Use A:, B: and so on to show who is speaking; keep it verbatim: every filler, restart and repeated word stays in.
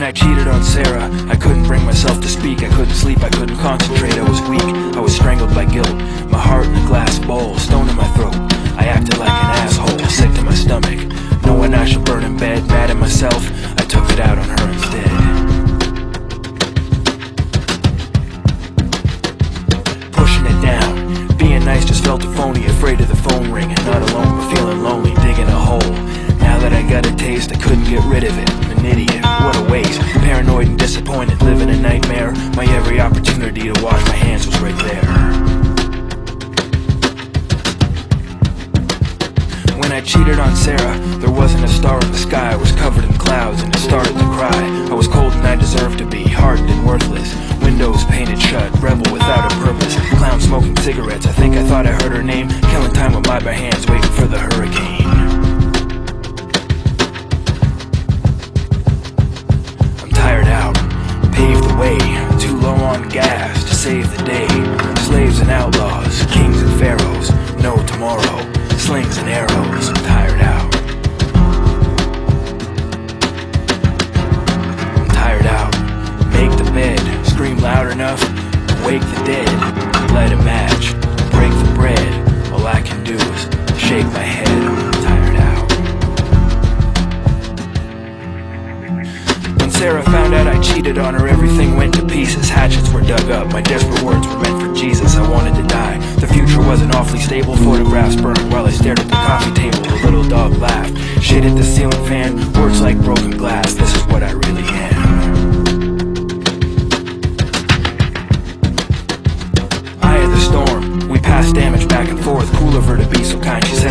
A: I cheated on Sarah, I couldn't bring myself to speak. I couldn't sleep, I couldn't concentrate, I was weak. I was strangled by guilt, my heart in a glass bowl, stone in my throat. I acted like an asshole, sick to my stomach, knowing I should burn in bed. Mad at myself, I took it out on her instead. Pushing it down, being nice just felt a phony. Afraid of the phone ringing, not alone but feeling lonely, digging a hole. Now that I got a taste, I couldn't get rid of it. I'm an idiot, what a waste. Paranoid and disappointed, living a nightmare. My every opportunity to wash my hands was right there. When I cheated on Sarah, there wasn't a star in the sky. I was covered in clouds and I started to cry. I was cold and I deserved to be hardened and worthless. Windows painted shut, rebel without a purpose. Clown smoking cigarettes, I think I thought I heard her name. Killing time with my bare hands, waiting for the hurricane. Paved the way, too low on gas to save the day. Slaves and outlaws, kings and pharaohs, no tomorrow, slings and arrows. I'm tired out. I'm tired out. Make the bed, scream loud enough, wake the dead. Light a match, break the bread. All I can do is shake my head. I'm tired out. When Sarah found out I cheated on her, everything went to pieces. Hatchets were dug up, my desperate words were meant for Jesus. I wanted to die, the future wasn't awfully stable. Photographs burned while I stared at the coffee table. The little dog laughed, shit hit the ceiling fan. Words like broken glass, this is what I really am. Eye of the storm, we passed damage back and forth. Cool of her to be so kind, she said